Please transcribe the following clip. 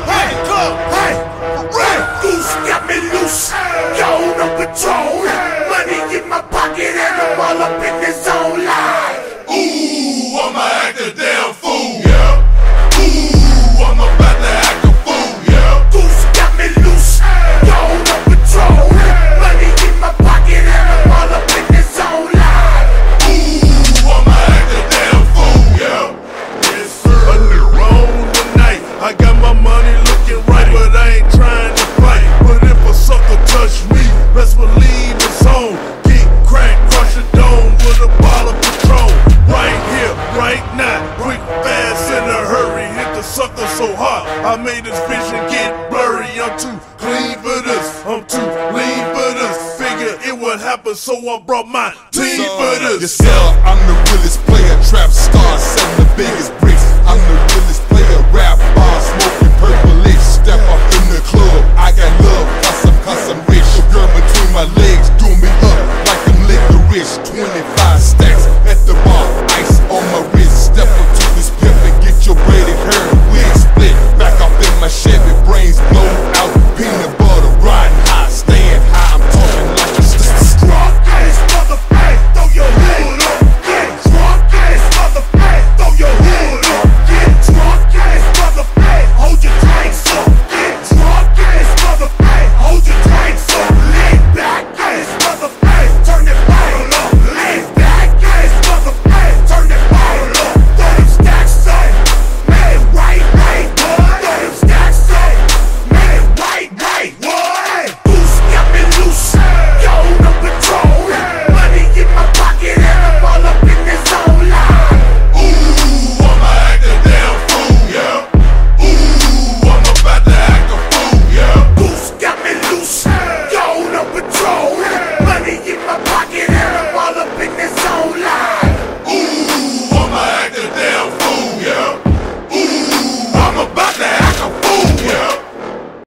Hey, come, hey, Red Goose got me loose, gone on patrol. Money in my pocket and I'm all up in the zone live. ooh, I'ma act a damn fool, yeah. Ooh, I'm about to act a fool, yeah. Goose got me loose, gone on patrol. Money in my pocket and I'm all up in the zone live. Ooh, I'ma act a damn fool, yeah. Yes, sir. Wrong tonight. I got my money looking right, but I ain't trying to fight. But if a sucker touch me, best believe it's on. Get crack, crush a dome with a bottle of Patron. Right here, right now, quick, fast, in a hurry. Hit the sucker so hard, I made his vision get blurry. I'm too clean for this, I'm too lean for this. Figure it would happen, so I brought my team for this. Yes, sir, I'm the realest player, trap star, selling the biggest